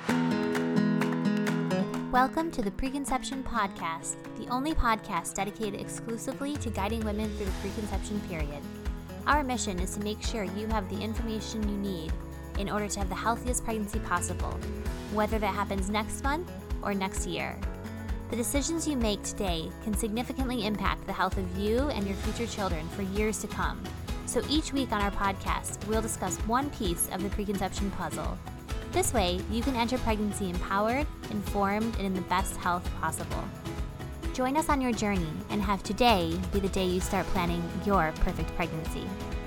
Welcome to the Preconception Podcast, the only podcast dedicated exclusively to guiding women through the preconception period. Our mission is to make sure you have the information you need in order to have the healthiest pregnancy possible, whether that happens next month or next year. The decisions you make today can significantly impact the health of you and your future children for years to come. So each week on our podcast, we'll discuss one piece of the preconception puzzle. This way, you can enter pregnancy empowered, informed, and in the best health possible. Join us on your journey and have today be the day you start planning your perfect pregnancy.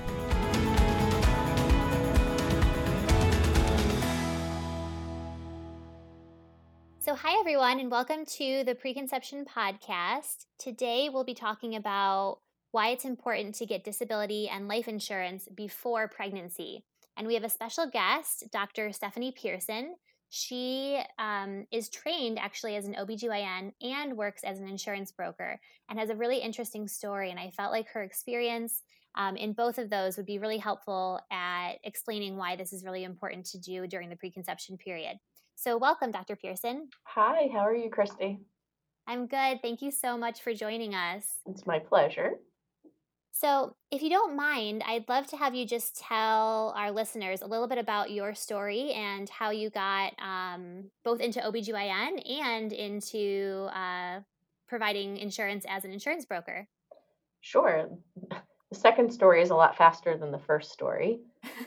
So hi everyone, and welcome to the Preconception Podcast. Today we'll be talking about why it's important to get disability and life insurance before pregnancy. And we have a special guest, Dr. Stephanie Pearson. She is trained actually as an OBGYN and works as an insurance broker and has a really interesting story. And I felt like her experience in both of those would be really helpful at explaining why this is really important to do during the preconception period. So welcome, Dr. Pearson. Hi, how are you, Christy? I'm good. Thank you so much for joining us. It's my pleasure. So if you don't mind, I'd love to have you just tell our listeners a little bit about your story and how you got both into OBGYN and into providing insurance as an insurance broker. Sure. The second story is a lot faster than the first story.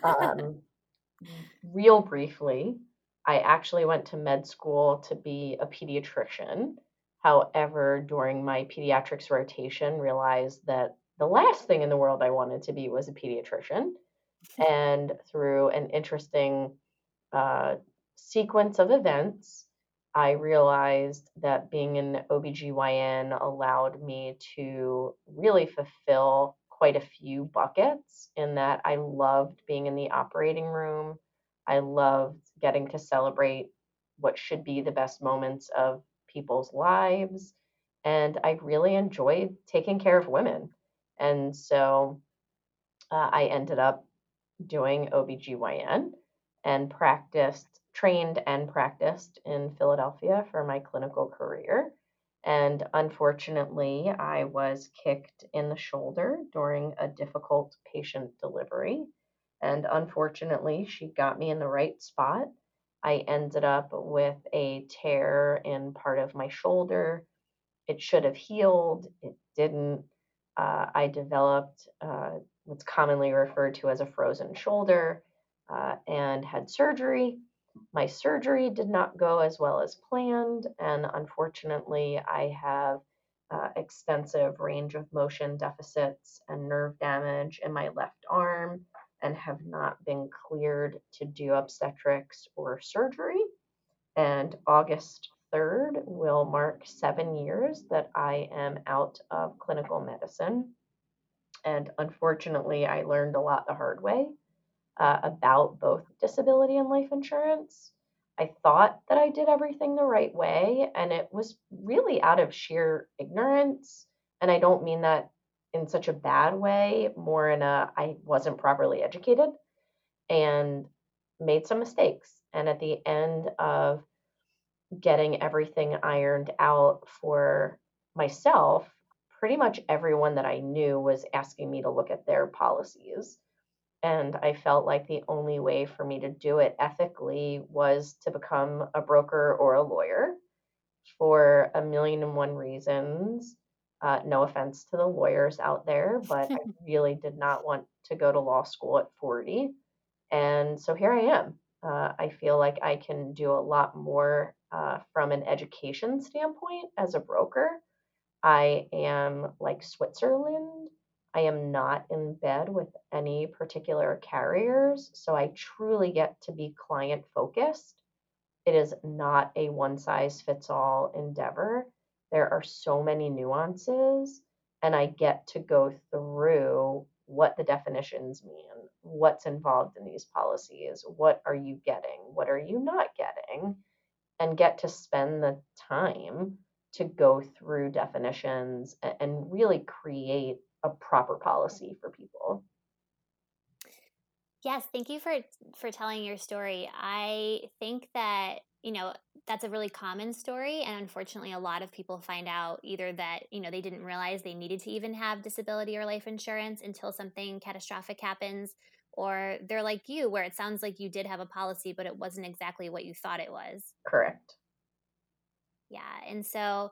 Real briefly, I actually went to med school to be a pediatrician. However, during my pediatrics rotation, realized that the last thing in the world I wanted to be was a pediatrician. And through an interesting sequence of events, I realized that being an OBGYN allowed me to really fulfill quite a few buckets in that I loved being in the operating room. I loved getting to celebrate what should be the best moments of people's lives. And I really enjoyed taking care of women. And so I ended up doing OBGYN and trained and practiced in Philadelphia for my clinical career. And unfortunately, I was kicked in the shoulder during a difficult patient delivery. And unfortunately, she got me in the right spot. I ended up with a tear in part of my shoulder. It should have healed, it didn't. I developed what's commonly referred to as a frozen shoulder and had surgery. My surgery did not go as well as planned, and unfortunately, I have extensive range of motion deficits and nerve damage in my left arm and have not been cleared to do obstetrics or surgery. And August 3rd will mark 7 years that I am out of clinical medicine. And unfortunately, I learned a lot the hard way about both disability and life insurance. I thought that I did everything the right way, and it was really out of sheer ignorance. And I don't mean that in such a bad way, more in I wasn't properly educated and made some mistakes. And at the end of getting everything ironed out for myself, pretty much everyone that I knew was asking me to look at their policies. And I felt like the only way for me to do it ethically was to become a broker or a lawyer for a million and one reasons. No offense to the lawyers out there, but I really did not want to go to law school at 40. And so here I am. I feel like I can do a lot more from an education standpoint as a broker. I am like Switzerland. I am not in bed with any particular carriers, so I truly get to be client focused. It is not a one size fits all endeavor. There are so many nuances, and I get to go through what the definitions mean, what's involved in these policies, what are you getting, what are you not getting, and get to spend the time to go through definitions and really create a proper policy for people. Yes, thank you for telling your story. I think that that's a really common story. And unfortunately, a lot of people find out either that, they didn't realize they needed to even have disability or life insurance until something catastrophic happens, or they're like you, where it sounds like you did have a policy, but it wasn't exactly what you thought it was. Correct. Yeah. And so,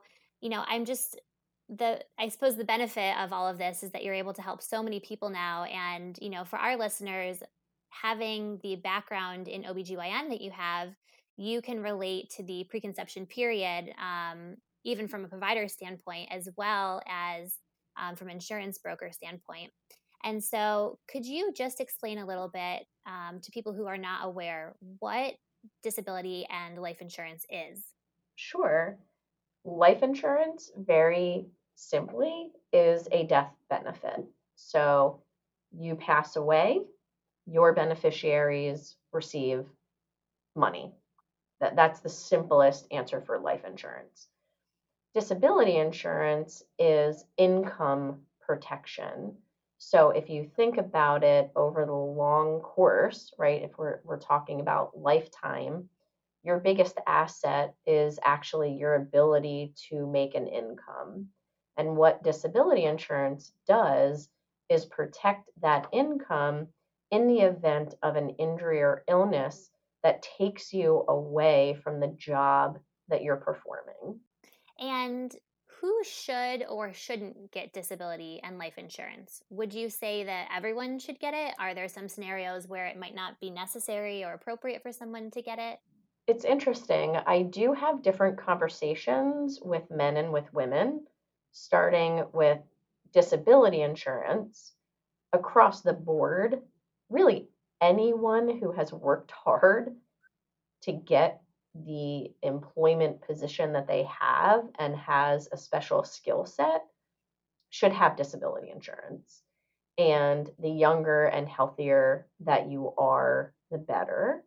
I suppose the benefit of all of this is that you're able to help so many people now. And, for our listeners, having the background in OBGYN that you have, you can relate to the preconception period, even from a provider standpoint, as well as from an insurance broker standpoint. And so, could you just explain a little bit to people who are not aware what disability and life insurance is? Sure. Life insurance, very simply, is a death benefit. So you pass away, your beneficiaries receive money. That's the simplest answer for life insurance. Disability insurance is income protection. So if you think about it over the long course, right, if we're talking about lifetime, your biggest asset is actually your ability to make an income. And what disability insurance does is protect that income in the event of an injury or illness that takes you away from the job that you're performing. And who should or shouldn't get disability and life insurance? Would you say that everyone should get it? Are there some scenarios where it might not be necessary or appropriate for someone to get it? It's interesting. I do have different conversations with men and with women, starting with disability insurance across the board. Really, anyone who has worked hard to get the employment position that they have and has a special skill set should have disability insurance. And the younger and healthier that you are, the better.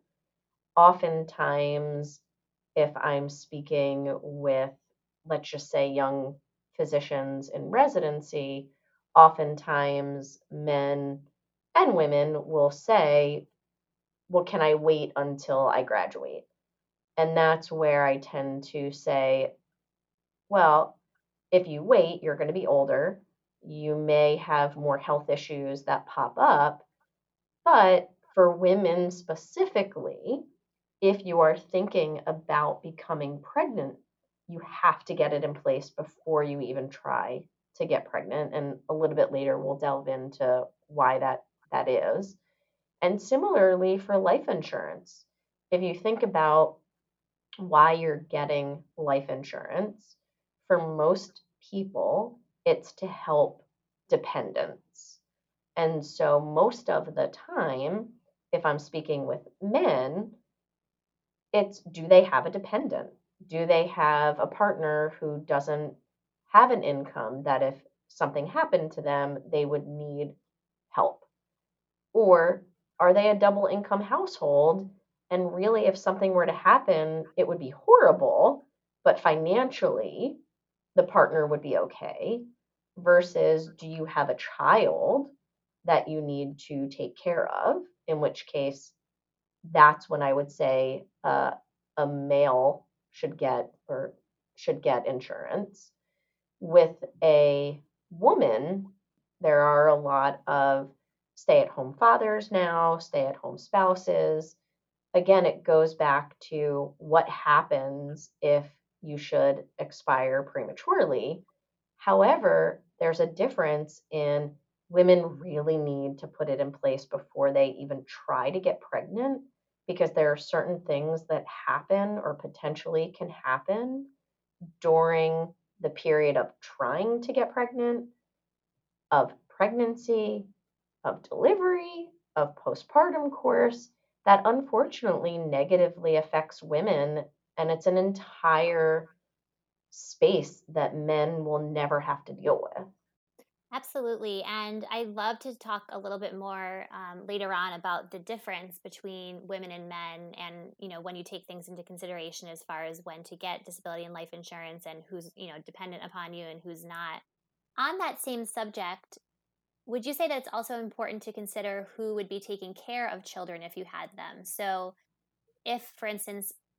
Oftentimes, if I'm speaking with, let's just say, young physicians in residency, oftentimes men and women will say, well, can I wait until I graduate? And that's where I tend to say, well, if you wait, you're going to be older. You may have more health issues that pop up. But for women specifically, if you are thinking about becoming pregnant, you have to get it in place before you even try to get pregnant. And a little bit later, we'll delve into why that is. And similarly for life insurance, if you think about why you're getting life insurance, for most people, it's to help dependents. And so most of the time, if I'm speaking with men, it's, do they have a dependent? Do they have a partner who doesn't have an income that if something happened to them, they would need help? Or are they a double income household? And really, if something were to happen, it would be horrible, but financially, the partner would be okay. Versus, do you have a child that you need to take care of? In which case, that's when I would say a male should get insurance. With a woman, there are a lot of stay-at-home fathers now, stay-at-home spouses. Again, it goes back to what happens if you should expire prematurely. However, there's a difference in women really need to put it in place before they even try to get pregnant, because there are certain things that happen or potentially can happen during the period of trying to get pregnant, of pregnancy, of delivery, of postpartum course, that unfortunately negatively affects women. And it's an entire space that men will never have to deal with. Absolutely. And I'd love to talk a little bit more later on about the difference between women and men and, when you take things into consideration as far as when to get disability and life insurance and who's, dependent upon you and who's not. On that same subject, would you say that it's also important to consider who would be taking care of children if you had them? So if, for instance,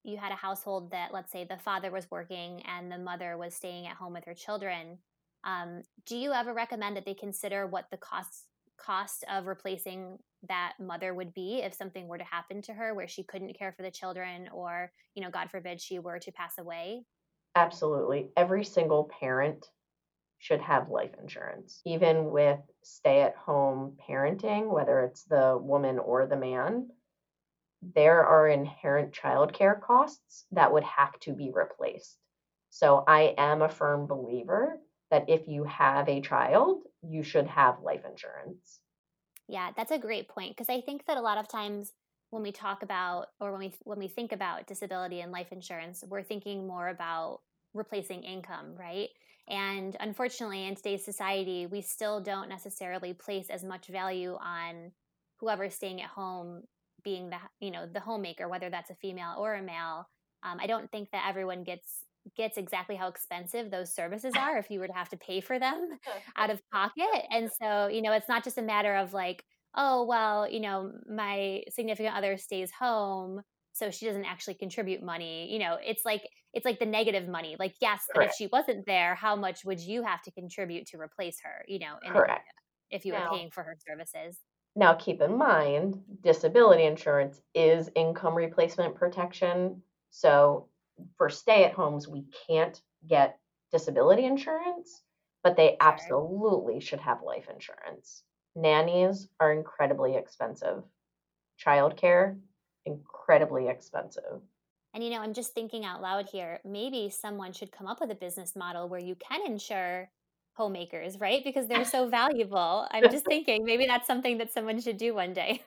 you had a household that, let's say, the father was working and the mother was staying at home with her children, do you ever recommend that they consider what the cost of replacing that mother would be if something were to happen to her where she couldn't care for the children, or, God forbid, she were to pass away? Absolutely. Every single parent should have life insurance. Even with stay-at-home parenting, whether it's the woman or the man, there are inherent childcare costs that would have to be replaced. So I am a firm believer that if you have a child, you should have life insurance. Yeah, that's a great point, because I think that a lot of times when we talk about, or when we think about disability and life insurance, we're thinking more about replacing income, right? And unfortunately, in today's society, we still don't necessarily place as much value on whoever's staying at home being the homemaker, whether that's a female or a male. I don't think that everyone gets exactly how expensive those services are if you were to have to pay for them out of pocket. And so, it's not just a matter of like, oh, well, my significant other stays home, so she doesn't actually contribute money. It's like the negative money. Like, yes, but if Correct. she wasn't there, how much would you have to contribute to replace her, and Correct. if you were Now, paying for her services? now keep in mind, disability insurance is income replacement protection. So for stay-at-homes, we can't get disability insurance, but they Sure. absolutely should have life insurance. Nannies are incredibly expensive. Childcare, incredibly expensive. And, I'm just thinking out loud here, maybe someone should come up with a business model where you can insure homemakers, right? Because they're so valuable. I'm just thinking maybe that's something that someone should do one day.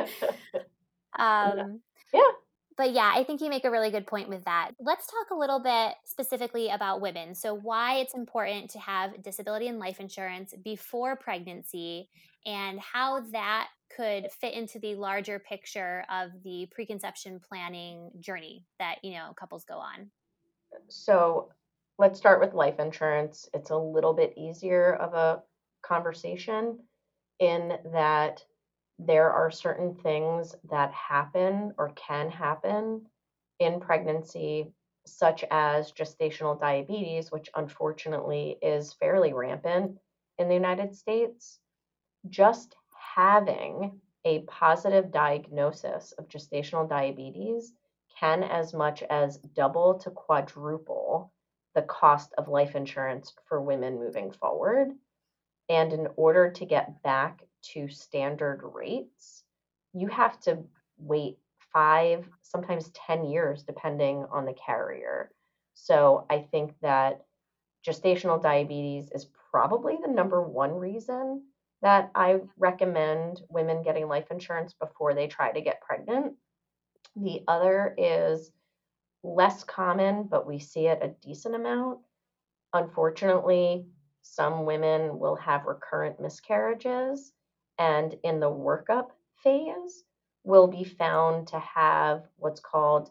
Yeah. um, Yeah. but yeah, I think you make a really good point with that. Let's talk a little bit specifically about women. So, why it's important to have disability and life insurance before pregnancy, and how that could fit into the larger picture of the preconception planning journey that, couples go on. So let's start with life insurance. It's a little bit easier of a conversation in that there are certain things that happen or can happen in pregnancy, such as gestational diabetes, which unfortunately is fairly rampant in the United States. Just having a positive diagnosis of gestational diabetes can as much as double to quadruple the cost of life insurance for women moving forward. And in order to get back to standard rates, you have to wait 5, sometimes 10 years, depending on the carrier. So I think that gestational diabetes is probably the number one reason that I recommend women getting life insurance before they try to get pregnant. The other is less common, but we see it a decent amount. Unfortunately, some women will have recurrent miscarriages, and in the workup phase, will be found to have what's called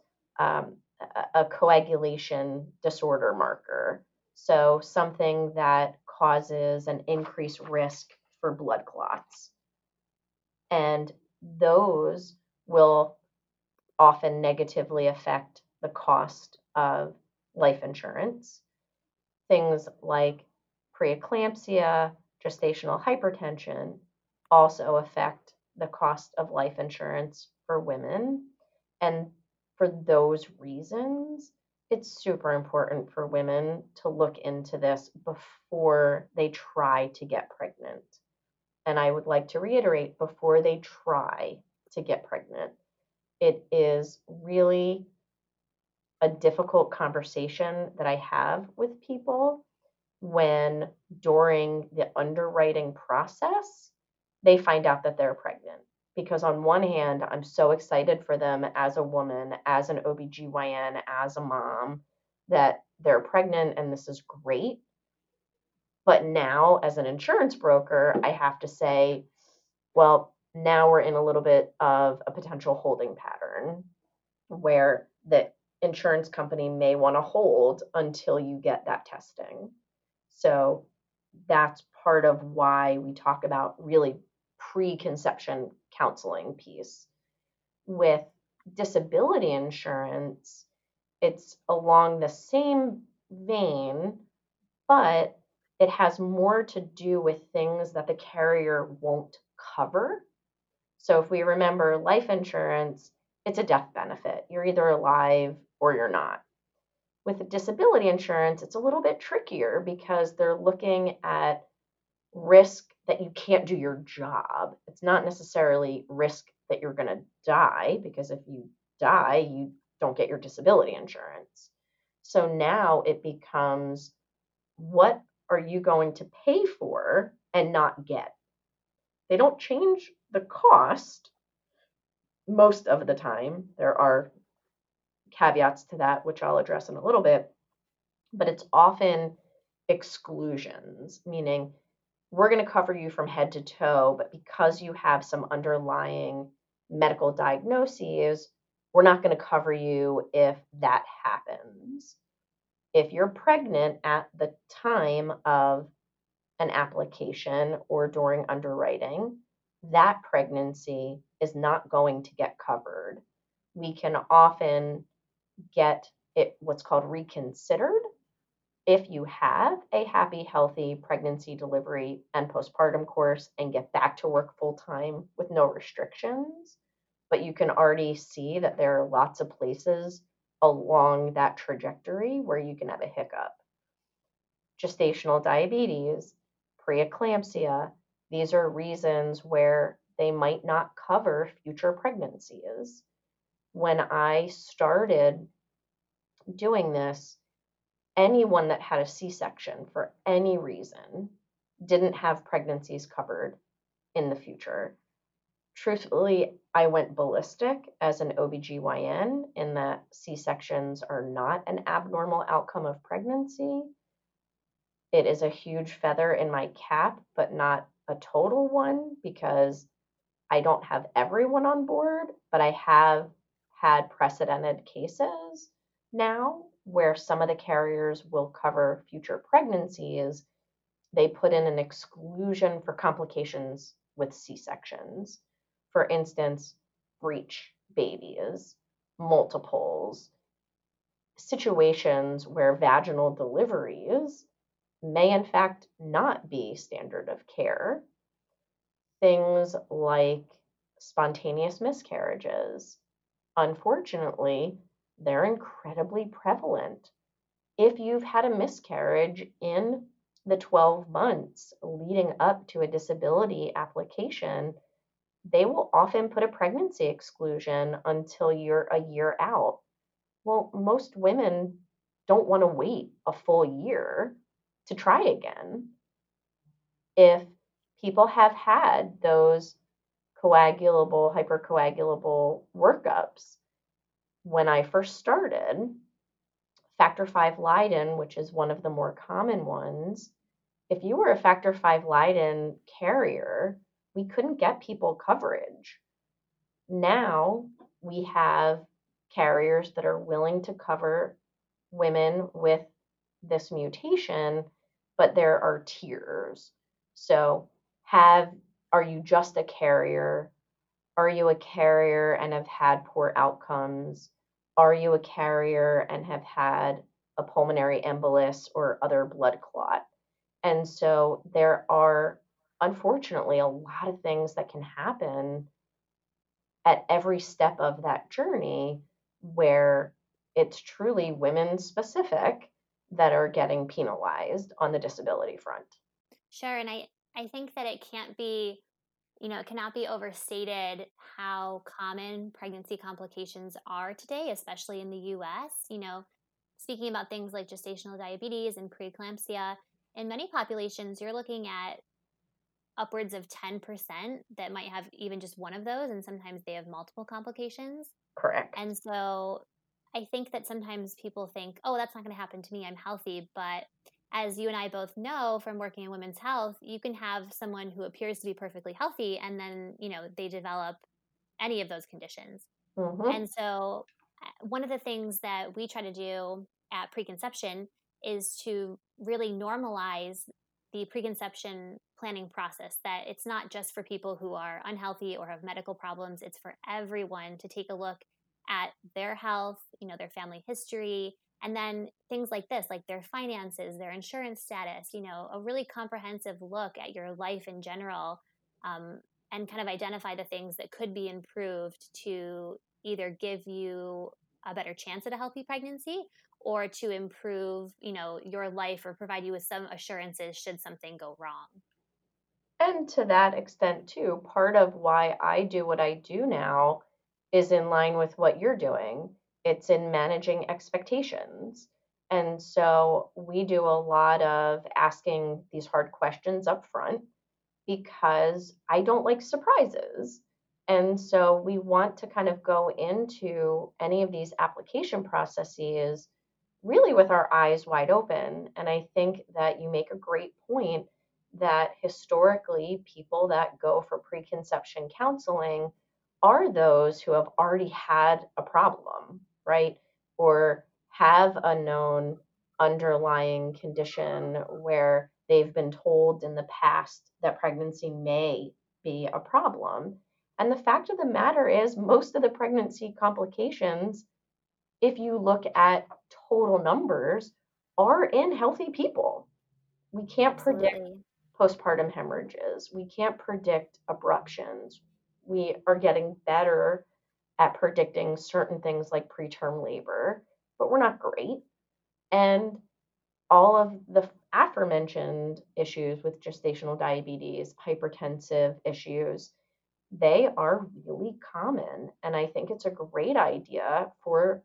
a coagulation disorder marker. So, something that causes an increased risk for blood clots. And those will often negatively affect the cost of life insurance. Things like preeclampsia, gestational hypertension also affect the cost of life insurance for women. And for those reasons, it's super important for women to look into this before they try to get pregnant. And I would like to reiterate, before they try to get pregnant. It is really a difficult conversation that I have with people when during the underwriting process, they find out that they're pregnant. Because on one hand, I'm so excited for them as a woman, as an OBGYN, as a mom, that they're pregnant and this is great. But now, as an insurance broker, I have to say, well, now we're in a little bit of a potential holding pattern where the insurance company may want to hold until you get that testing. So that's part of why we talk about really preconception counseling piece. With disability insurance, It's along the same vein, but it has more to do with things that the carrier won't cover. So if we remember life insurance, it's a death benefit. You're either alive or you're not. With disability insurance, it's a little bit trickier because they're looking at risk that you can't do your job. It's not necessarily risk that you're going to die, because if you die, you don't get your disability insurance. So now it becomes, what are you going to pay for and not get? They don't change the cost most of the time. There are caveats to that, which I'll address in a little bit, but it's often exclusions, meaning we're going to cover you from head to toe, but because you have some underlying medical diagnoses, we're not going to cover you if that happens. If you're pregnant at the time of an application or during underwriting, that pregnancy is not going to get covered. We can often get it what's called reconsidered if you have a happy, healthy pregnancy, delivery, and postpartum course and get back to work full time with no restrictions. But you can already see that there are lots of places along that trajectory where you can have a hiccup. Gestational diabetes, preeclampsia, these are reasons where they might not cover future pregnancies. When I started doing this, anyone that had a C-section for any reason didn't have pregnancies covered in the future. Truthfully, I went ballistic as an OBGYN in that C-sections are not an abnormal outcome of pregnancy. It is a huge feather in my cap, but not a total one, because I don't have everyone on board, but I have had precedented cases now where some of the carriers will cover future pregnancies. They put in an exclusion for complications with C-sections. For instance, breech babies, multiples, situations where vaginal deliveries may in fact not be standard of care. Things like spontaneous miscarriages. Unfortunately, they're incredibly prevalent. If you've had a miscarriage in the 12 months leading up to a disability application, they will often put a pregnancy exclusion until you're a year out. Well, most women don't want to wait a full year to try again. If people have had those coagulable, hypercoagulable workups, when I first started, factor V Leiden, which is one of the more common ones, if you were a factor V Leiden carrier, we couldn't get people coverage. Now we have carriers that are willing to cover women with this mutation, but there are tiers. So are you just a carrier? Are you a carrier and have had poor outcomes? Are you a carrier and have had a pulmonary embolus or other blood clot? And so there are, unfortunately, a lot of things that can happen at every step of that journey where it's truly women specific that are getting penalized on the disability front. Sure. And I think that it can't be, it cannot be overstated how common pregnancy complications are today, especially in the US. Speaking about things like gestational diabetes and preeclampsia, in many populations, you're looking at upwards of 10% that might have even just one of those, and sometimes they have multiple complications. Correct. And so I think that sometimes people think, oh, that's not going to happen to me, I'm healthy. But as you and I both know from working in women's health, you can have someone who appears to be perfectly healthy and then, they develop any of those conditions. Mm-hmm. And so one of the things that we try to do at preconception is to really normalize the preconception planning process, that it's not just for people who are unhealthy or have medical problems. It's for everyone to take a look at their health, their family history, and then things like this, like their finances, their insurance status, a really comprehensive look at your life in general, um, and kind of identify the things that could be improved to either give you a better chance at a healthy pregnancy or to improve, your life or provide you with some assurances should something go wrong. And to that extent, too, part of why I do what I do now is in line with what you're doing. It's in managing expectations. And so we do a lot of asking these hard questions up front because I don't like surprises. And so we want to kind of go into any of these application processes really with our eyes wide open. And I think that you make a great point that historically, people that go for preconception counseling are those who have already had a problem, right? Or have a known underlying condition where they've been told in the past that pregnancy may be a problem. And the fact of the matter is, most of the pregnancy complications, if you look at total numbers, are in healthy people. We can't predict Absolutely. postpartum hemorrhages. We can't predict abruptions. We are getting better at predicting certain things like preterm labor, but we're not great. And all of the aforementioned issues with gestational diabetes, hypertensive issues, they are really common. And I think it's a great idea for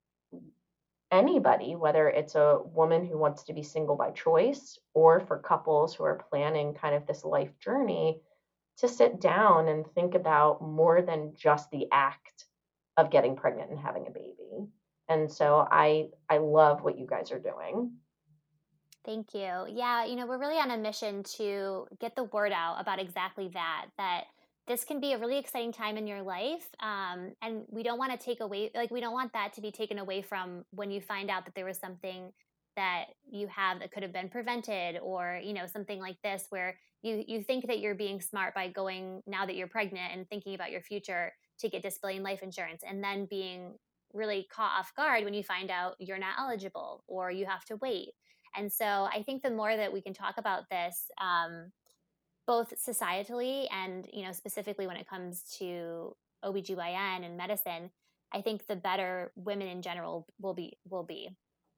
anybody, whether it's a woman who wants to be single by choice or for couples who are planning kind of this life journey, to sit down and think about more than just the act of getting pregnant and having a baby. And so I love what you guys are doing. Thank you. Yeah, we're really on a mission to get the word out about exactly that this can be a really exciting time in your life. And we don't want to take away, like, we don't want that to be taken away from when you find out that there was something that you have that could have been prevented, or, something like this where you think that you're being smart by going now that you're pregnant and thinking about your future to get disability and life insurance, and then being really caught off guard when you find out you're not eligible or you have to wait. And so I think the more that we can talk about this, both societally and, specifically when it comes to OBGYN and medicine, I think the better women in general will be.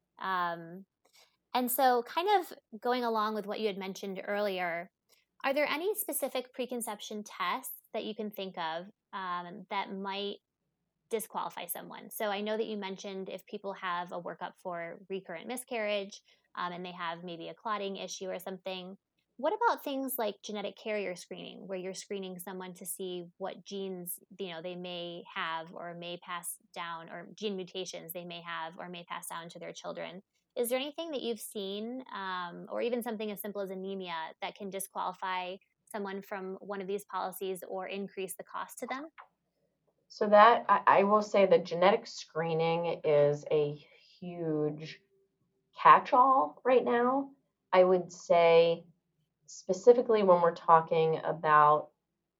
Um, and so kind of going along with what you had mentioned earlier, are there any specific preconception tests that you can think of that might disqualify someone? So I know that you mentioned if people have a workup for recurrent miscarriage, and they have maybe a clotting issue or something. What about things like genetic carrier screening, where you're screening someone to see what genes they may have or may pass down, or gene mutations they may have or may pass down to their children? Is there anything that you've seen, or even something as simple as anemia, that can disqualify someone from one of these policies or increase the cost to them? So that I will say that genetic screening is a huge catch-all right now. I would say specifically when we're talking about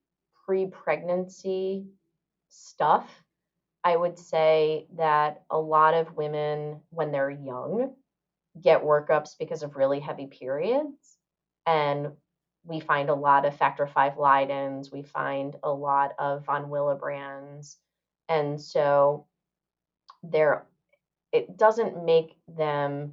pre-pregnancy stuff, I would say that a lot of women, when they're young, get workups because of really heavy periods. And we find a lot of factor V Leidens, we find a lot of von Willebrands. And so there, it doesn't make them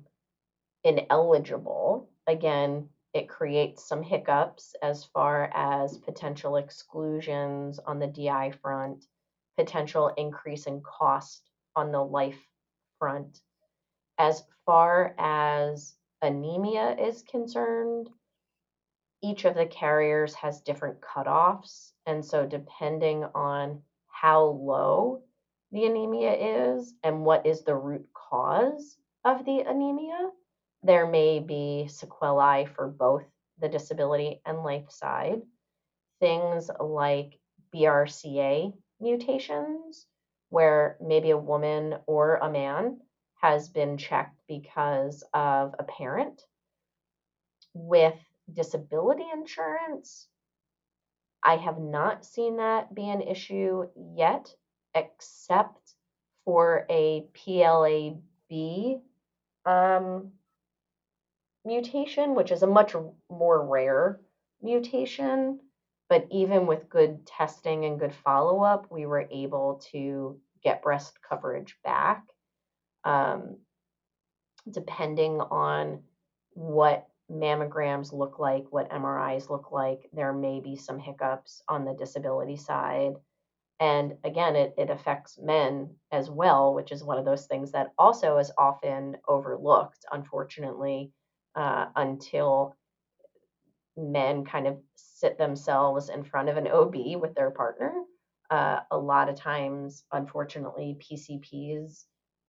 ineligible. Again, it creates some hiccups as far as potential exclusions on the DI front, potential increase in cost on the life front. As far as anemia is concerned, each of the carriers has different cutoffs. And so, depending on how low the anemia is and what is the root cause of the anemia, there may be sequelae for both the disability and life side. Things like BRCA mutations, where maybe a woman or a man has been checked because of a parent. With disability insurance, I have not seen that be an issue yet, except for a PLAB mutation, which is a much more rare mutation. But even with good testing and good follow-up, we were able to get breast coverage back. Depending on what mammograms look like, what MRIs look like, there may be some hiccups on the disability side. And again, it affects men as well, which is one of those things that also is often overlooked, unfortunately, until men kind of sit themselves in front of an OB with their partner. A lot of times, unfortunately, PCPs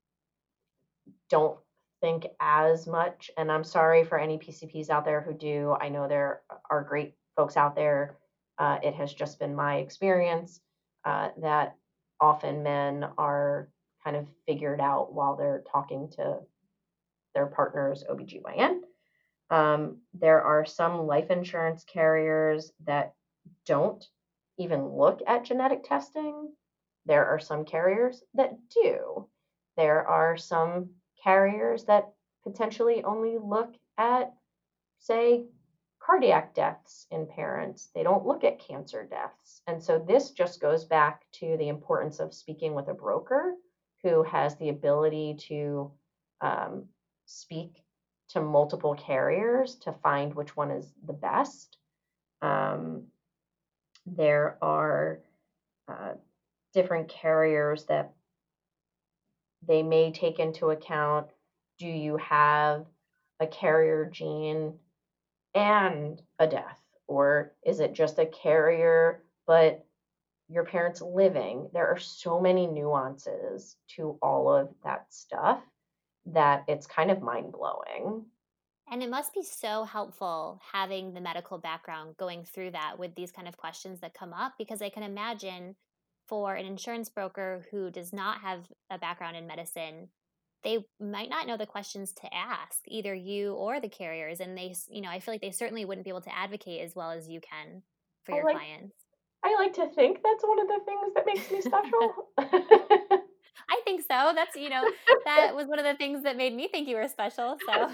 don't think as much. And I'm sorry for any PCPs out there who do. I know there are great folks out there. It has just been my experience that often men are kind of figured out while they're talking to their partner's OBGYN. There are some life insurance carriers that don't even look at genetic testing. There are some carriers that do. There are some carriers that potentially only look at, say, cardiac deaths in parents. They don't look at cancer deaths. And so this just goes back to the importance of speaking with a broker who has the ability to speak to multiple carriers to find which one is the best. There are different carriers that they may take into account. Do you have a carrier gene and a death? Or is it just a carrier, but your parents living? There are so many nuances to all of that stuff that it's kind of mind-blowing. And it must be so helpful having the medical background going through that with these kind of questions that come up, because I can imagine for an insurance broker who does not have a background in medicine, they might not know the questions to ask, either you or the carriers. And they, I feel like they certainly wouldn't be able to advocate as well as you can for your clients. I like to think that's one of the things that makes me special. I think so. That's, that was one of the things that made me think you were special. So,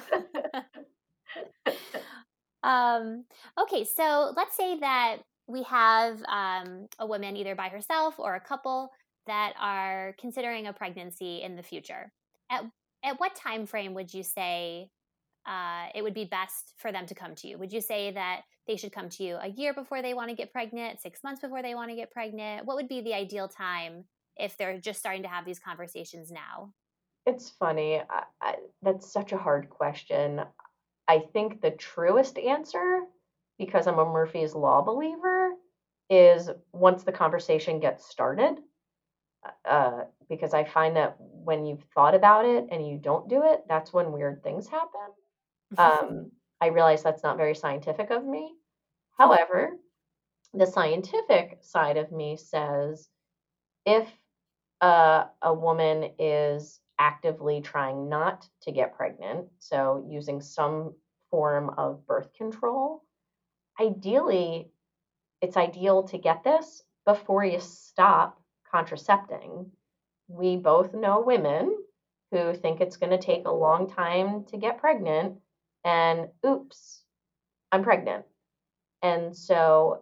okay. So let's say that we have a woman either by herself or a couple that are considering a pregnancy in the future. At what time frame would you say it would be best for them to come to you? Would you say that they should come to you a year before they want to get pregnant, 6 months before they want to get pregnant? What would be the ideal time if they're just starting to have these conversations now? It's funny. That's such a hard question. I think the truest answer, because I'm a Murphy's Law believer, is once the conversation gets started. Because I find that when you've thought about it and you don't do it, that's when weird things happen. I realize that's not very scientific of me. However, the scientific side of me says if a woman is actively trying not to get pregnant, so using some form of birth control, ideally, it's ideal to get this before you stop contracepting. We both know women who think it's going to take a long time to get pregnant, and oops, I'm pregnant. And so,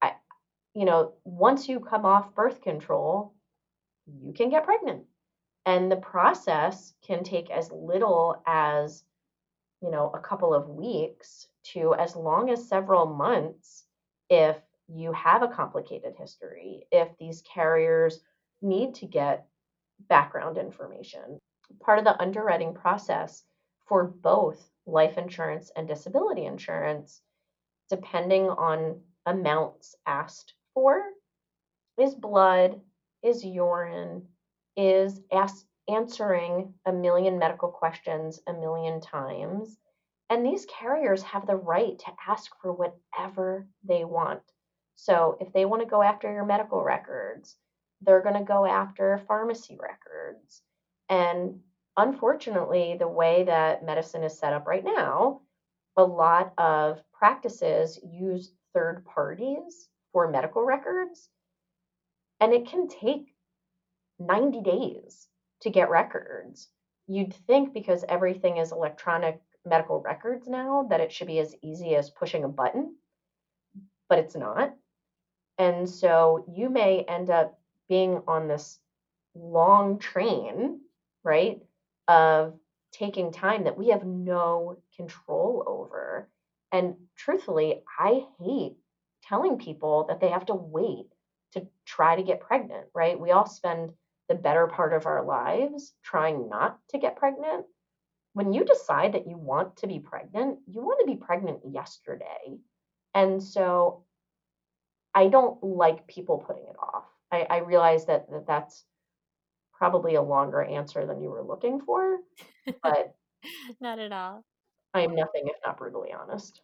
once you come off birth control, you can get pregnant. And the process can take as little as, a couple of weeks to as long as several months if you have a complicated history, if these carriers need to get background information. Part of the underwriting process for both life insurance and disability insurance, depending on amounts asked for, is blood, is urine, is answering a million medical questions a million times. And these carriers have the right to ask for whatever they want. So if they want to go after your medical records, they're going to go after pharmacy records. And unfortunately, the way that medicine is set up right now, a lot of practices use third parties for medical records, and it can take 90 days to get records. You'd think because everything is electronic medical records now that it should be as easy as pushing a button, but it's not. And so you may end up being on this long train, right, of taking time that we have no control over. And truthfully, I hate telling people that they have to wait to try to get pregnant, right? We all spend the better part of our lives trying not to get pregnant. When you decide that you want to be pregnant, you want to be pregnant yesterday. And so I don't like people putting it off. I realize that's probably a longer answer than you were looking for, but Not at all. I'm nothing if not brutally honest.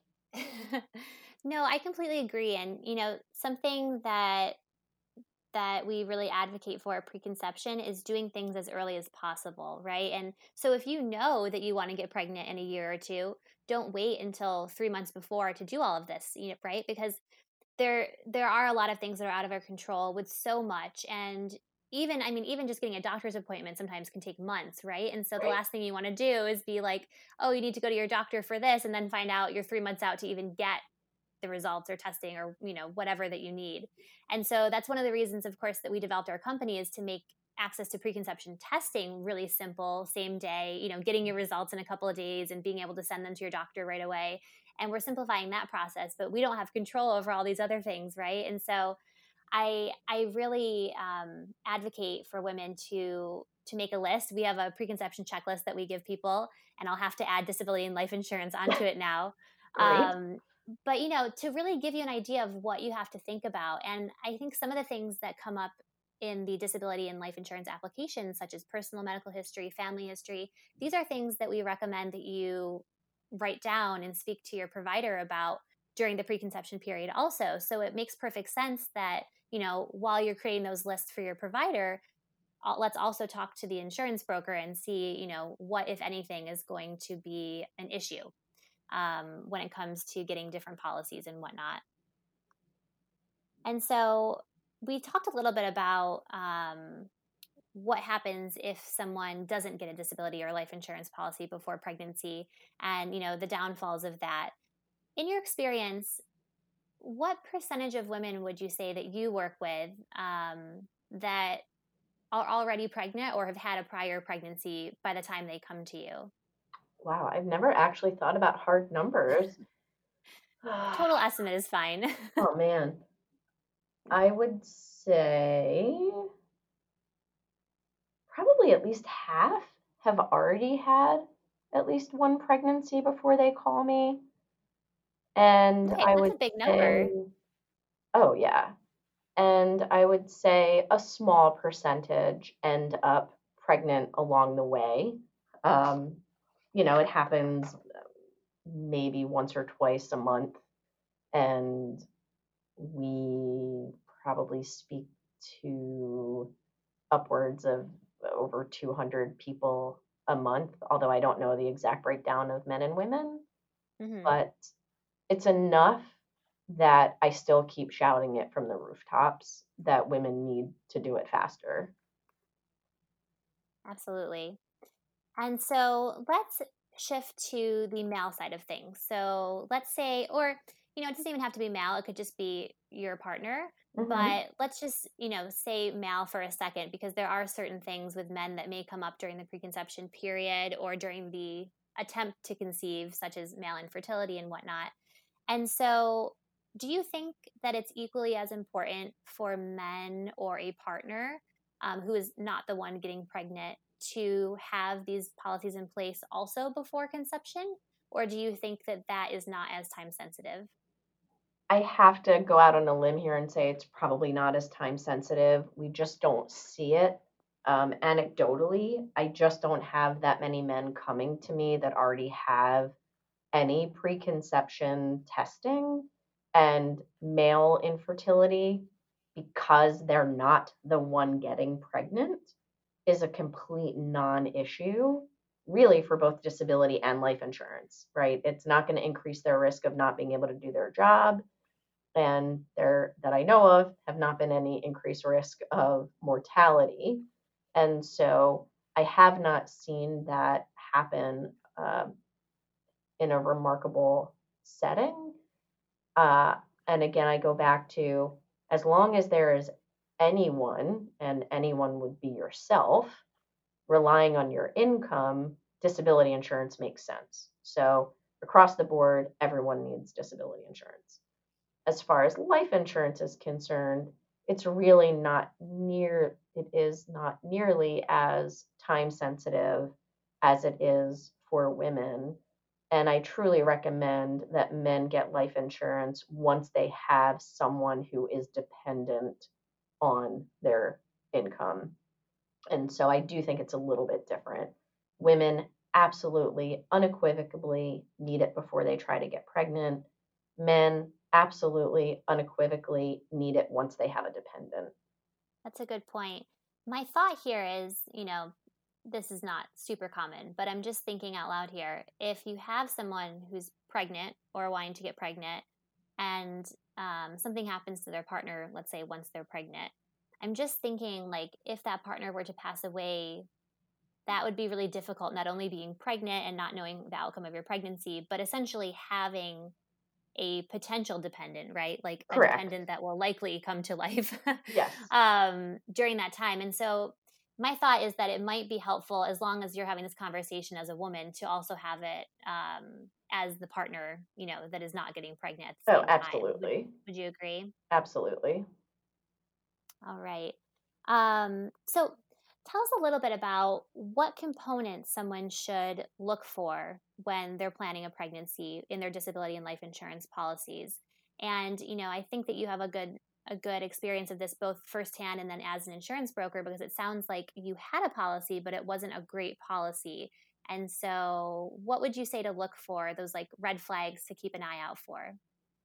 No, I completely agree. And, something that we really advocate for at preconception is doing things as early as possible, right? And so if you know that you want to get pregnant in a year or two, don't wait until 3 months before to do all of this, right? Because there are a lot of things that are out of our control with so much. And even just getting a doctor's appointment sometimes can take months, right? And so the Right. last thing you want to do is be like, oh, you need to go to your doctor for this, and then find out you're 3 months out to even get the results or testing or whatever that you need. And so that's one of the reasons, of course, that we developed our company, is to make access to preconception testing really simple, same day, getting your results in a couple of days and being able to send them to your doctor right away. And we're simplifying that process, but we don't have control over all these other things, right? And so I really advocate for women to make a list. We have a preconception checklist that we give people, and I'll have to add disability and life insurance onto it now. Great. Um, but to really give you an idea of what you have to think about. And I think some of the things that come up in the disability and life insurance applications, such as personal medical history, family history, these are things that we recommend that you write down and speak to your provider about during the preconception period also. So it makes perfect sense that, while you're creating those lists for your provider, let's also talk to the insurance broker and see, what, if anything, is going to be an issue when it comes to getting different policies and whatnot. And so we talked a little bit about what happens if someone doesn't get a disability or life insurance policy before pregnancy, and the downfalls of that. In your experience, what percentage of women would you say that you work with that are already pregnant or have had a prior pregnancy by the time they come to you? Wow, I've never actually thought about hard numbers. Total estimate is fine. Oh man. I would say probably at least half have already had at least one pregnancy before they call me. And Okay, I that's would a big say, number. oh yeah. And I would say a small percentage end up pregnant along the way. Um, it happens maybe once or twice a month, and we probably speak to upwards of over 200 people a month, although I don't know the exact breakdown of men and women, Hmm. but it's enough that I still keep shouting it from the rooftops that women need to do it faster. Absolutely. And so let's shift to the male side of things. So let's say, or, it doesn't even have to be male, it could just be your partner. Hmm. But let's just, say male for a second, because there are certain things with men that may come up during the preconception period or during the attempt to conceive, such as male infertility and whatnot. And so, do you think that it's equally as important for men or a partner who is not the one getting pregnant to have these policies in place also before conception? Or do you think that that is not as time sensitive? I have to go out on a limb here and say it's probably not as time sensitive. We just don't see it. Anecdotally, I just don't have that many men coming to me that already have any preconception testing, and male infertility, because they're not the one getting pregnant, is a complete non-issue really for both disability and life insurance, right? It's not going to increase their risk of not being able to do their job, and there that I know of have not been any increased risk of mortality. And so I have not seen that happen in a remarkable setting. Uh, and again, I go back to, as long as there is anyone, and anyone would be yourself, relying on your income, disability insurance makes sense. So across the board, everyone needs disability insurance. As far as life insurance is concerned, it's really it is not nearly as time sensitive as it is for women. And I truly recommend that men get life insurance once they have someone who is dependent on their income. And so I do think it's a little bit different. Women absolutely, unequivocally need it before they try to get pregnant. Men absolutely, unequivocally need it once they have a dependent. That's a good point. My thought here is, this is not super common, but I'm just thinking out loud here. If you have someone who's pregnant or wanting to get pregnant and something happens to their partner, let's say once they're pregnant, I'm just thinking like if that partner were to pass away, that would be really difficult, not only being pregnant and not knowing the outcome of your pregnancy, but essentially having a potential dependent, right? Like a Correct. dependent that will likely come to life Yes. during that time. And so my thought is that it might be helpful, as long as you're having this conversation as a woman, to also have it as the partner, that is not getting pregnant at the Oh, same time. absolutely. Would you agree? Absolutely. All right. So tell us a little bit about what components someone should look for when they're planning a pregnancy in their disability and life insurance policies. And, I think that you have a good experience of this both firsthand and then as an insurance broker, because it sounds like you had a policy, but it wasn't a great policy. And so what would you say to look for, those like red flags to keep an eye out for?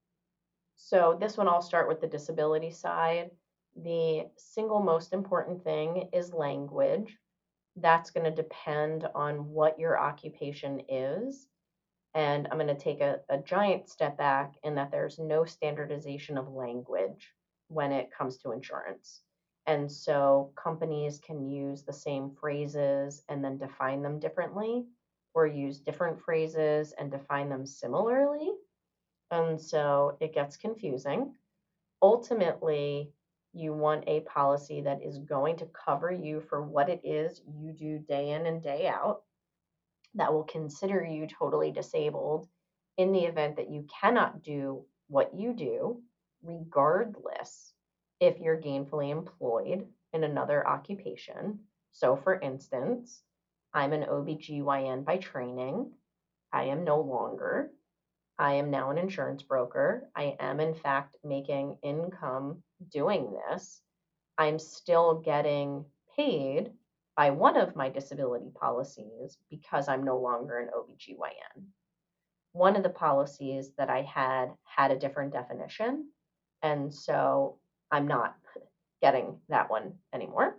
So this one, I'll start with the disability side. The single most important thing is language. That's going to depend on what your occupation is. And I'm going to take a giant step back in that there's no standardization of language when it comes to insurance. And so companies can use the same phrases and then define them differently, or use different phrases and define them similarly. And so it gets confusing. Ultimately, you want a policy that is going to cover you for what it is you do day in and day out, that will consider you totally disabled in the event that you cannot do what you do, regardless if you're gainfully employed in another occupation. So, for instance, I'm an OBGYN by training. I am no longer. I am now an insurance broker. I am, in fact, making income doing this. I'm still getting paid by one of my disability policies because I'm no longer an OBGYN. One of the policies that I had a different definition, and so I'm not getting that one anymore.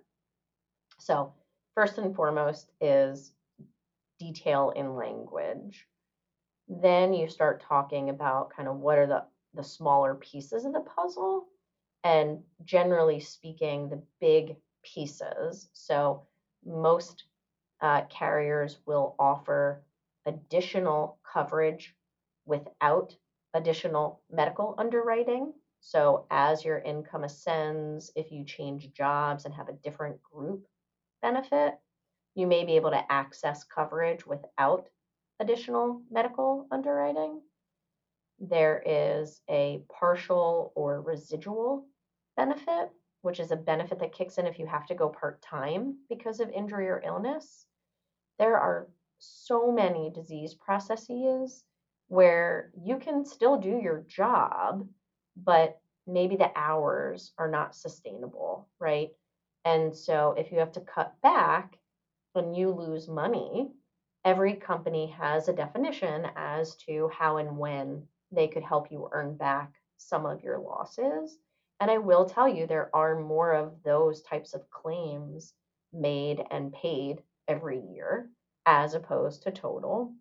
So, first and foremost is detail in language. Then you start talking about kind of what are the smaller pieces of the puzzle, and generally speaking, the big pieces. So most carriers will offer additional coverage without additional medical underwriting. So as your income ascends, if you change jobs and have a different group benefit, you may be able to access coverage without additional medical underwriting. There is a partial or residual benefit, which is a benefit that kicks in if you have to go part time because of injury or illness. There are so many disease processes where you can still do your job, but maybe the hours are not sustainable, right? And so if you have to cut back and you lose money, every company has a definition as to how and when they could help you earn back some of your losses. And I will tell you, there are more of those types of claims made and paid every year as opposed to total.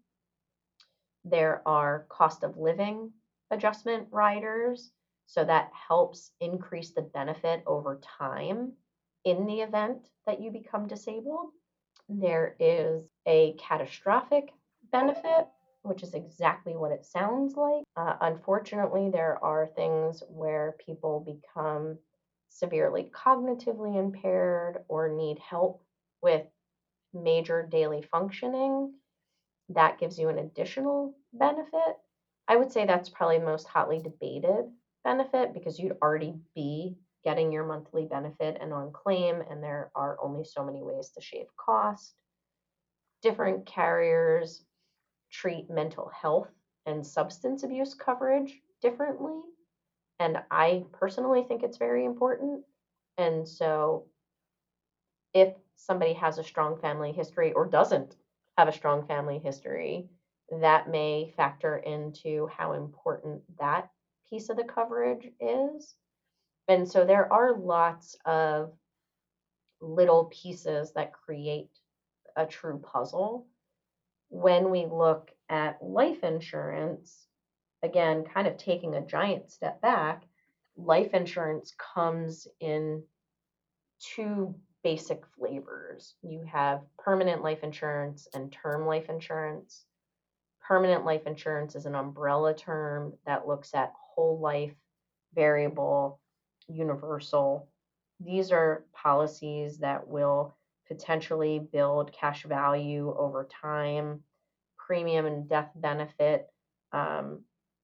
There are cost of living adjustment riders, so that helps increase the benefit over time in the event that you become disabled. There is a catastrophic benefit, which is exactly what it sounds like. Unfortunately, there are things where people become severely cognitively impaired or need help with major daily functioning. That gives you an additional benefit. I would say that's probably the most hotly debated benefit because you'd already be getting your monthly benefit and on claim, and there are only so many ways to shave cost. Different carriers treat mental health and substance abuse coverage differently. And I personally think it's very important. And so if somebody has a strong family history or doesn't have a strong family history, that may factor into how important that piece of the coverage is. And so there are lots of little pieces that create a true puzzle. When we look at life insurance, again, kind of taking a giant step back, life insurance comes in two basic flavors. You have permanent life insurance and term life insurance. Permanent life insurance is an umbrella term that looks at whole life, variable, universal. These are policies that will potentially build cash value over time. Premium and death benefit, um,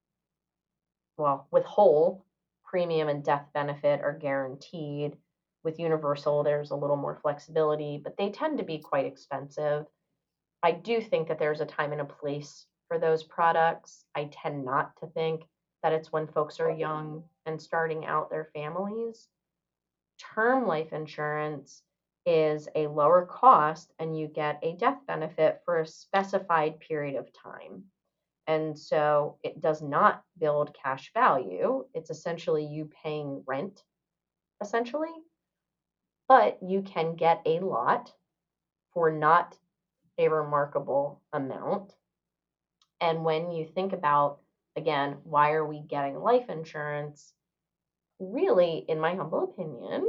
with whole, premium and death benefit are guaranteed. With universal, there's a little more flexibility, but they tend to be quite expensive. I do think that there's a time and a place for those products. I tend not to think that it's when folks are young and starting out their families. Term life insurance is a lower cost and you get a death benefit for a specified period of time. And so it does not build cash value. It's essentially you paying rent, essentially, but you can get a lot for not a remarkable amount. And when you think about, again, why are we getting life insurance? Really, in my humble opinion,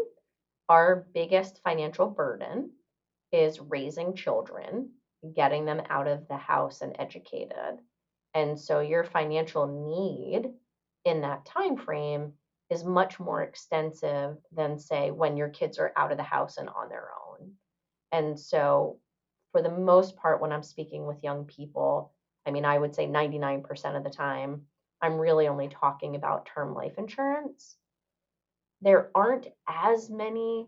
our biggest financial burden is raising children, getting them out of the house and educated. And so your financial need in that time frame is much more extensive than, say, when your kids are out of the house and on their own. And so for the most part, when I'm speaking with young people, I mean, I would say 99% of the time, I'm really only talking about term life insurance. There aren't as many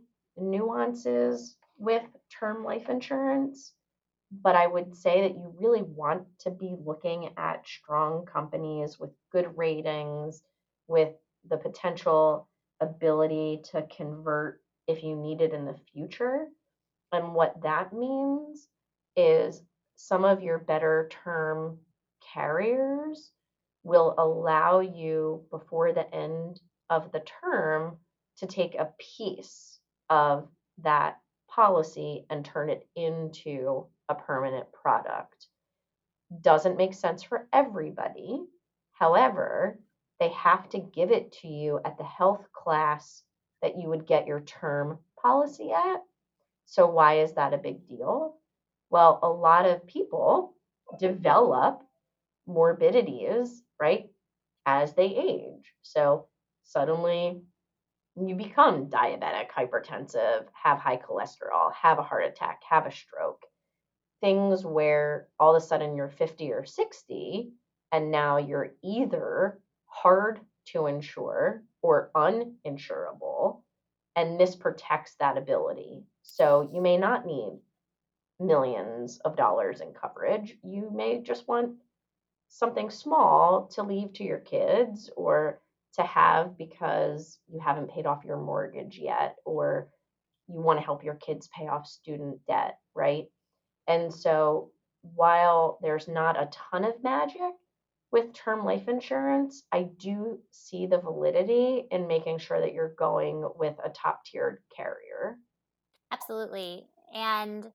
nuances with term life insurance, but I would say that you really want to be looking at strong companies with good ratings, with the potential ability to convert if you need it in the future. And what that means is some of your better term carriers will allow you before the end of the term to take a piece of that policy and turn it into a permanent product. Doesn't make sense for everybody. However, they have to give it to you at the health class that you would get your term policy at. So why is that a big deal? Well, a lot of people develop morbidities, right, as they age. So suddenly you become diabetic, hypertensive, have high cholesterol, have a heart attack, have a stroke. Things where all of a sudden you're 50 or 60 and now you're either hard to insure or uninsurable, and this protects that ability. So you may not need millions of dollars in coverage. You may just want something small to leave to your kids or to have because you haven't paid off your mortgage yet, or you want to help your kids pay off student debt, right? And so while there's not a ton of magic with term life insurance, I do see the validity in making sure that you're going with a top tiered carrier. Absolutely. And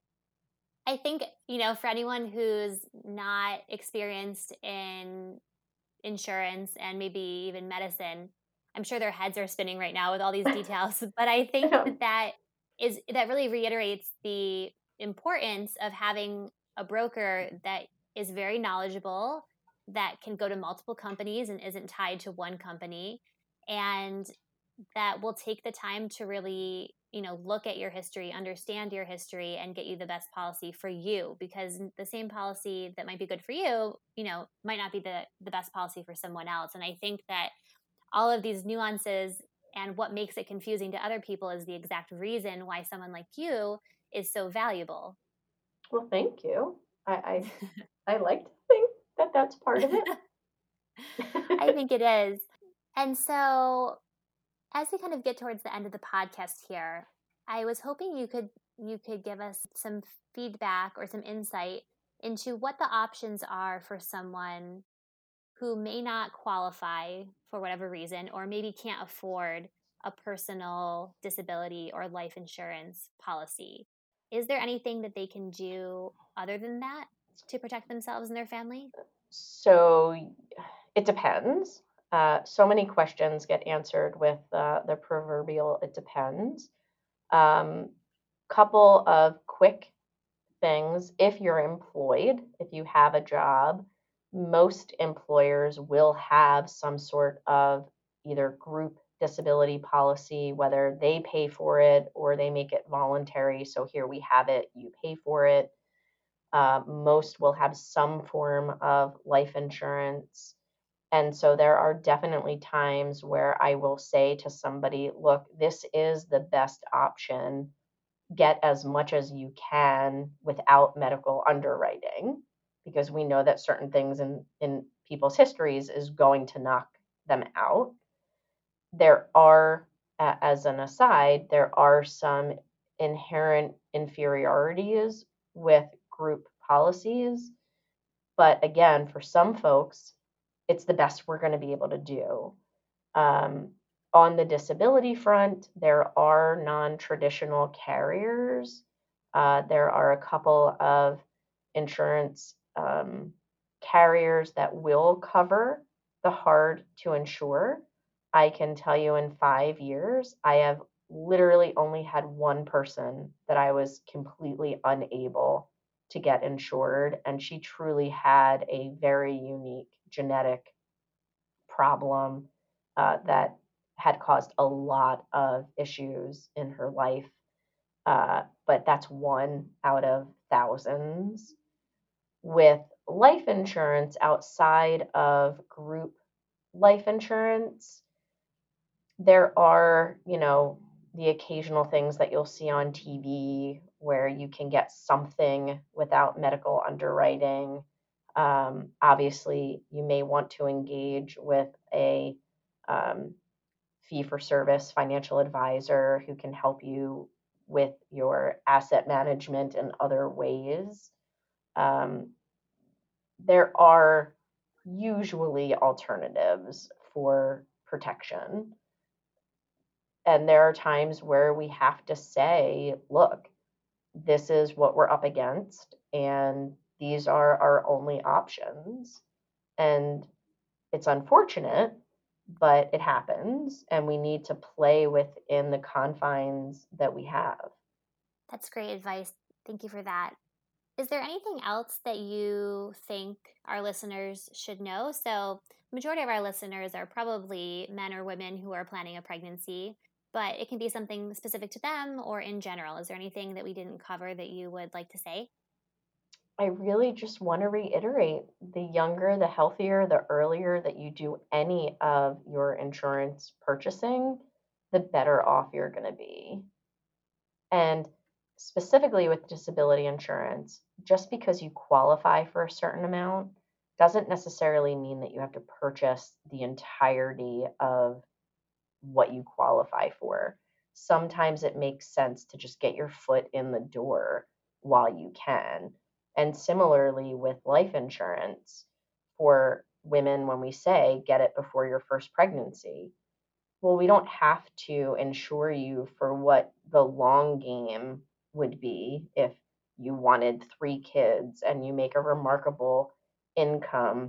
I think, for anyone who's not experienced in insurance and maybe even medicine, I'm sure their heads are spinning right now with all these details. But I think Yeah. that really reiterates the importance of having a broker that is very knowledgeable, that can go to multiple companies and isn't tied to one company, and that will take the time to really, look at your history, understand your history, and get you the best policy for you, because the same policy that might be good for you, might not be the best policy for someone else. And I think that all of these nuances and what makes it confusing to other people is the exact reason why someone like you is so valuable. Well, thank you. I like to think that that's part of it. I think it is. And so as we kind of get towards the end of the podcast here, I was hoping you could give us some feedback or some insight into what the options are for someone who may not qualify for whatever reason, or maybe can't afford a personal disability or life insurance policy. Is there anything that they can do other than that to protect themselves and their family? So it depends. So many questions get answered with the proverbial "it depends." Couple of quick things. If you're employed, if you have a job, most employers will have some sort of either group disability policy, whether they pay for it or they make it voluntary. So here we have it, you pay for it. Most will have some form of life insurance. And so there are definitely times where I will say to somebody, look, this is the best option. Get as much as you can without medical underwriting, because we know that certain things in people's histories is going to knock them out. There are, as an aside, there are some inherent inferiorities with group policies. But again, for some folks, it's the best we're going to be able to do. On the disability front, there are non-traditional carriers. There are a couple of insurance carriers that will cover the hard to insure. I can tell you in 5 years, I have literally only had one person that I was completely unable to get insured, and she truly had a very unique genetic problem that had caused a lot of issues in her life. But that's one out of thousands. With life insurance outside of group life insurance, there are, the occasional things that you'll see on TV where you can get something without medical underwriting. Obviously, you may want to engage with a fee-for-service financial advisor who can help you with your asset management in other ways. There are usually alternatives for protection. And there are times where we have to say, look, this is what we're up against, and these are our only options. And it's unfortunate, but it happens, and we need to play within the confines that we have. That's great advice. Thank you for that. Is there anything else that you think our listeners should know? So, the majority of our listeners are probably men or women who are planning a pregnancy, but it can be something specific to them or in general. Is there anything that we didn't cover that you would like to say? I really just want to reiterate, the younger, the healthier, the earlier that you do any of your insurance purchasing, the better off you're going to be. And specifically with disability insurance, just because you qualify for a certain amount doesn't necessarily mean that you have to purchase the entirety of what you qualify for. Sometimes it makes sense to just get your foot in the door while you can. And similarly with life insurance, for women, when we say get it before your first pregnancy, well, we don't have to insure you for what the long game would be if you wanted 3 kids and you make a remarkable income.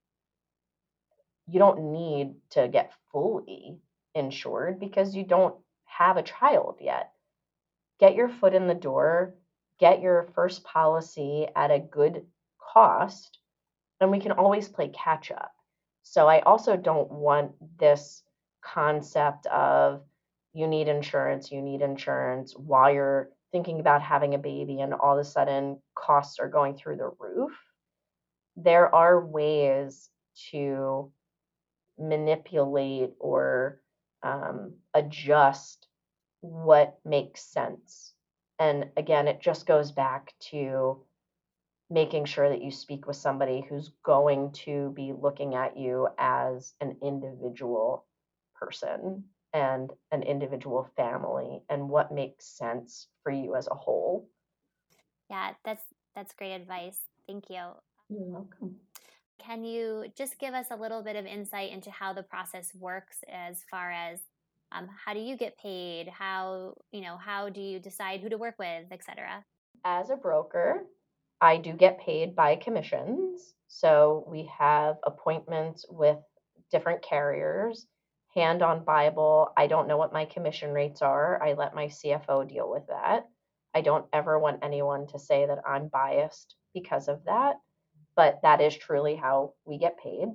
You don't need to get fully insured because you don't have a child yet. Get your foot in the door, get your first policy at a good cost, and we can always play catch up. So I also don't want this concept of you need insurance while you're thinking about having a baby and all of a sudden costs are going through the roof. There are ways to manipulate or adjust what makes sense. And again, it just goes back to making sure that you speak with somebody who's going to be looking at you as an individual person and an individual family and what makes sense for you as a whole. Yeah, that's great advice. Thank you. You're welcome. Can you just give us a little bit of insight into how the process works as far as how do you get paid? How do you decide who to work with, etc.? As a broker, I do get paid by commissions. So we have appointments with different carriers. Hand on Bible, I don't know what my commission rates are. I let my CFO deal with that. I don't ever want anyone to say that I'm biased because of that, but that is truly how we get paid.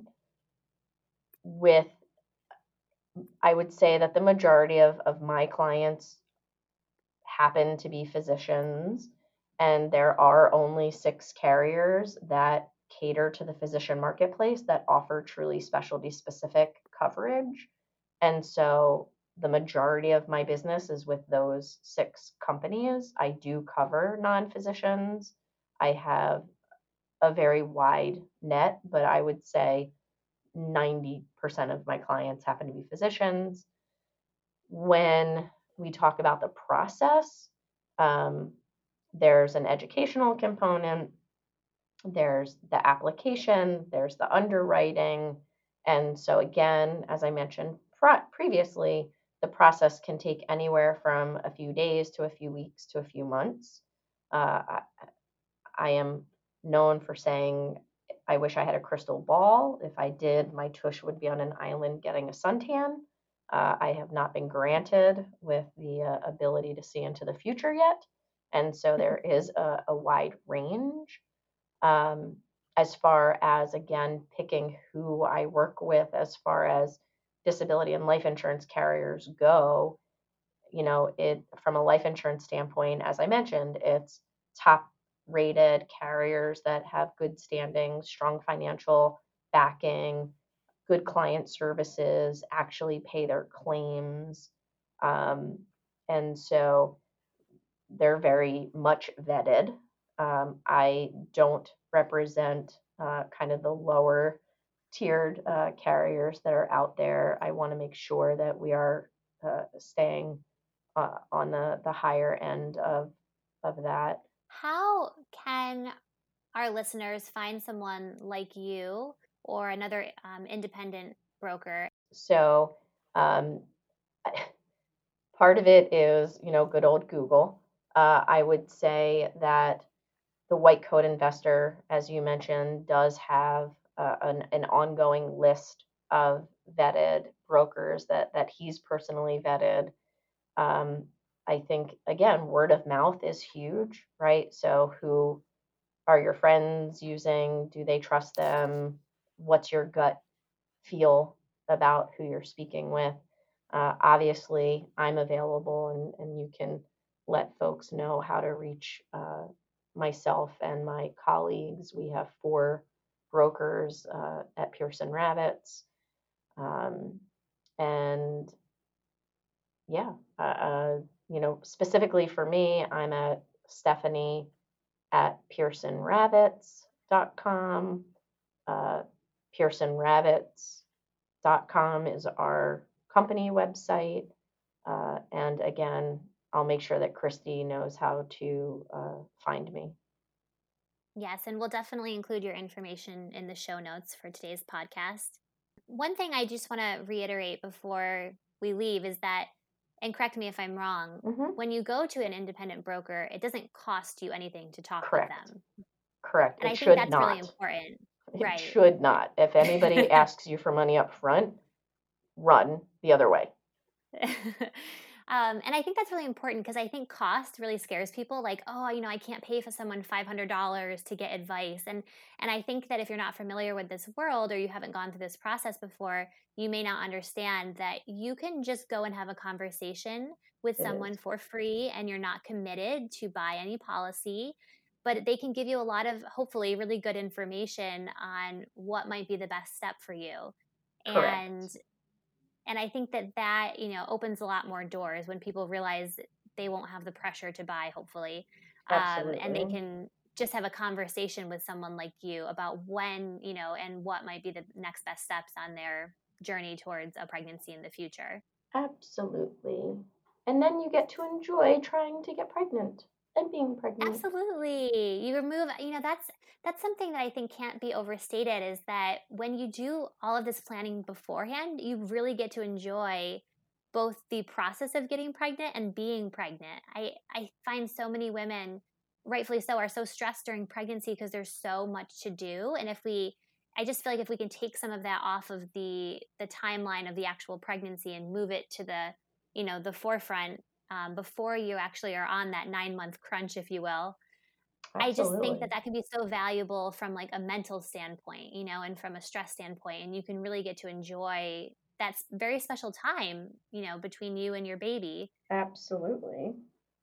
I would say that the majority of my clients happen to be physicians, and there are only 6 carriers that cater to the physician marketplace that offer truly specialty specific coverage. And so the majority of my business is with those 6 companies. I do cover non-physicians. I have a very wide net, but I would say 90% of my clients happen to be physicians. When we talk about the process, there's an educational component, there's the application, there's the underwriting. And so again, as I mentioned previously, the process can take anywhere from a few days to a few weeks to a few months. I am known for saying, I wish I had a crystal ball. If I did, my tush would be on an island getting a suntan. I have not been granted with the ability to see into the future yet. And so there is a wide range. As far as, again, picking who I work with as far as disability and life insurance carriers go, from a life insurance standpoint, as I mentioned, it's top rated carriers that have good standing, strong financial backing, good client services, actually pay their claims. And so they're very much vetted. I don't represent kind of the lower tiered carriers that are out there. I want to make sure that we are staying on the higher end of that. How can our listeners find someone like you or another independent broker? So part of it is, good old Google. I would say that the White Coat Investor, as you mentioned, does have an ongoing list of vetted brokers that he's personally vetted. I think, again, word of mouth is huge, right? So who are your friends using? Do they trust them? What's your gut feel about who you're speaking with? Obviously, I'm available, and you can let folks know how to reach myself and my colleagues. We have 4 brokers at Pearson Rabbits. And yeah, specifically for me, I'm at Stephanie at PearsonRabbits.com. PearsonRabbits.com is our company website. And again, I'll make sure that Christy knows how to find me. Yes, and we'll definitely include your information in the show notes for today's podcast. One thing I just want to reiterate before we leave is that, and correct me if I'm wrong, when you go to an independent broker, it doesn't cost you anything to talk with them. Correct. And I think that's really important. It should not. If anybody asks you for money up front, run the other way. And I think that's really important because I think cost really scares people. Like, oh, I can't pay for someone $500 to get advice. And I think that if you're not familiar with this world or you haven't gone through this process before, you may not understand that you can just go and have a conversation with It is. someone for free and you're not committed to buy any policy. But they can give you a lot of, hopefully, really good information on what might be the best step for you. And Correct. and I think that opens a lot more doors when people realize they won't have the pressure to buy, hopefully, and they Absolutely. can just have a conversation with someone like you about when, and what might be the next best steps on their journey towards a pregnancy in the future. Absolutely. And then you get to enjoy trying to get pregnant and being pregnant. Absolutely. You remove, that's something that I think can't be overstated is that when you do all of this planning beforehand, you really get to enjoy both the process of getting pregnant and being pregnant. I find so many women, rightfully so, are so stressed during pregnancy because there's so much to do. And I just feel like if we can take some of that off of the timeline of the actual pregnancy and move it to the forefront before you actually are on that 9-month crunch, if you will. I just think that Absolutely. that can be so valuable from like a mental standpoint, and from a stress standpoint, and you can really get to enjoy that very special time, between you and your baby. Absolutely.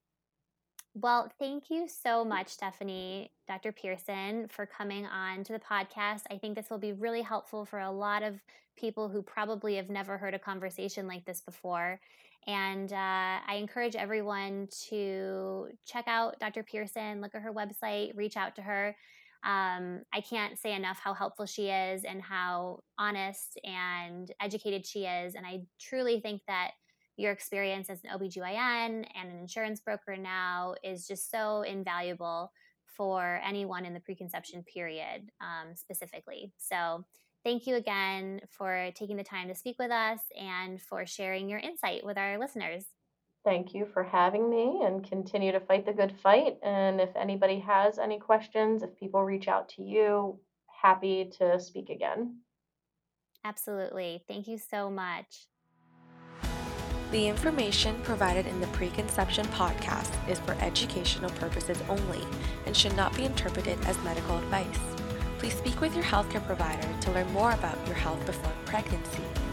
Well, thank you so much, Stephanie, Dr. Pearson, for coming on to the podcast. I think this will be really helpful for a lot of people who probably have never heard a conversation like this before. And I encourage everyone to check out Dr. Pearson, look at her website, reach out to her. I can't say enough how helpful she is and how honest and educated she is. And I truly think that your experience as an OBGYN and an insurance broker now is just so invaluable for anyone in the preconception period specifically. So thank you again for taking the time to speak with us and for sharing your insight with our listeners. Thank you for having me and continue to fight the good fight. And if anybody has any questions, if people reach out to you, happy to speak again. Absolutely. Thank you so much. The information provided in the Preconception podcast is for educational purposes only and should not be interpreted as medical advice. Please speak with your healthcare provider to learn more about your health before pregnancy.